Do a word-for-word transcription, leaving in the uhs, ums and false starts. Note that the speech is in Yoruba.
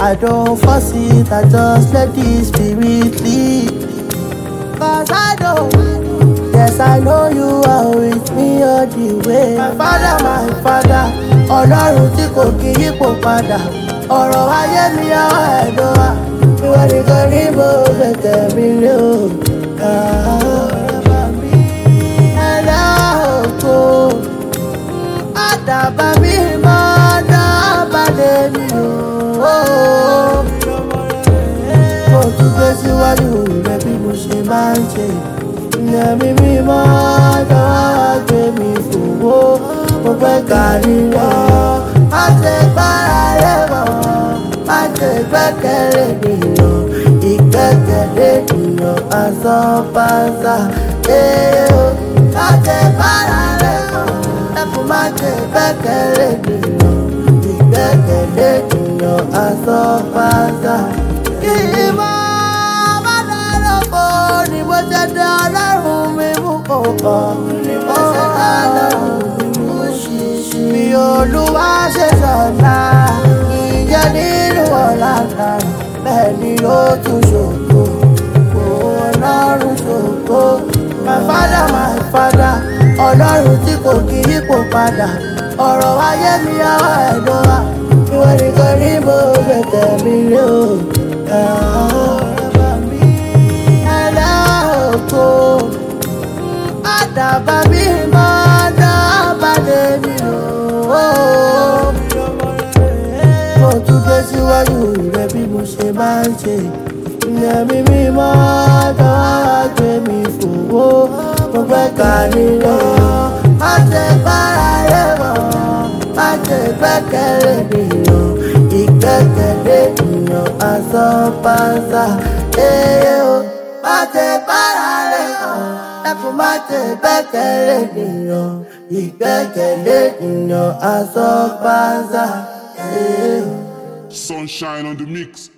I don't force it, I just let the spirit lead. Cause I know, yes I know you are with me all the way. My father, my father, Ọlọ́run tí kò kí yípo padà. Ọ̀rọ̀ ayé mi àwọn ẹ̀dọ́ wa. Ìwọ nìkan ní mo gbẹ̀kẹ̀ mi lé o. Ẹ̀dá òkú, àdàbà mi máa dábàá lé mi o. Mo tún gbé síwájú rẹ̀ bí mo ṣe máa ń ṣe. Ilẹ̀ mi mímọ́ dáwà gbé mi fòwò. Mo fẹ́ kárí lọ, má ṣe gbára lé mọ́, má ṣe gbẹ́kẹ̀lé ènìyàn, ìgbẹ́kẹ̀lé ènìyàn asán pàṣà. Má ṣe gbára lé mọ́, ẹkùn má ṣe gbẹ́kẹ̀lé ènìyàn, ìgbẹ́kẹ̀lé ènìyàn asán pàṣà. Kí ìmọ̀ bá dára bò ní bó ṣe dé Ọlọ́run mi mú kọ̀ọ̀kan, ní bó ṣe dé Ọlọ́run mi mú ṣíṣí. Bí Olúwa ṣe sọ̀la, ìyẹn nínú ọ̀la kan, bẹ́ẹ̀ ni ó tún ṣògo, Ọlọ́run ṣògo. My father, my father, Ọlọ́run tí kò kí yípo padà. Ọ̀rọ̀ ayé mi àwọn ẹ̀dọ́ wa, ìwọ nìkan ní mo gbẹ̀kẹ̀ mi lé o. Ẹ̀dá òkú, àdàbà mi máa dábàá lé mi o. Mo tún gbé síwájú rẹ̀ bí mo ṣe máa ń ṣe. Ilẹ̀ mi mímọ́ dáwà gbé mi fòwò. Mo fẹ́ kárí lọ, má ṣe gbára lé mọ́, má ṣe gbẹ́kẹ̀lé ènìyàn, ìgbẹ́kẹ̀lé ènìyàn asán pàṣà. Má ṣe gbára lé mọ́, ẹkùn má ṣe gbẹ́kẹ̀lé ènìyàn, ìgbẹ́kẹ̀lé ènìyàn asán pàṣà. Sunshine on the mix.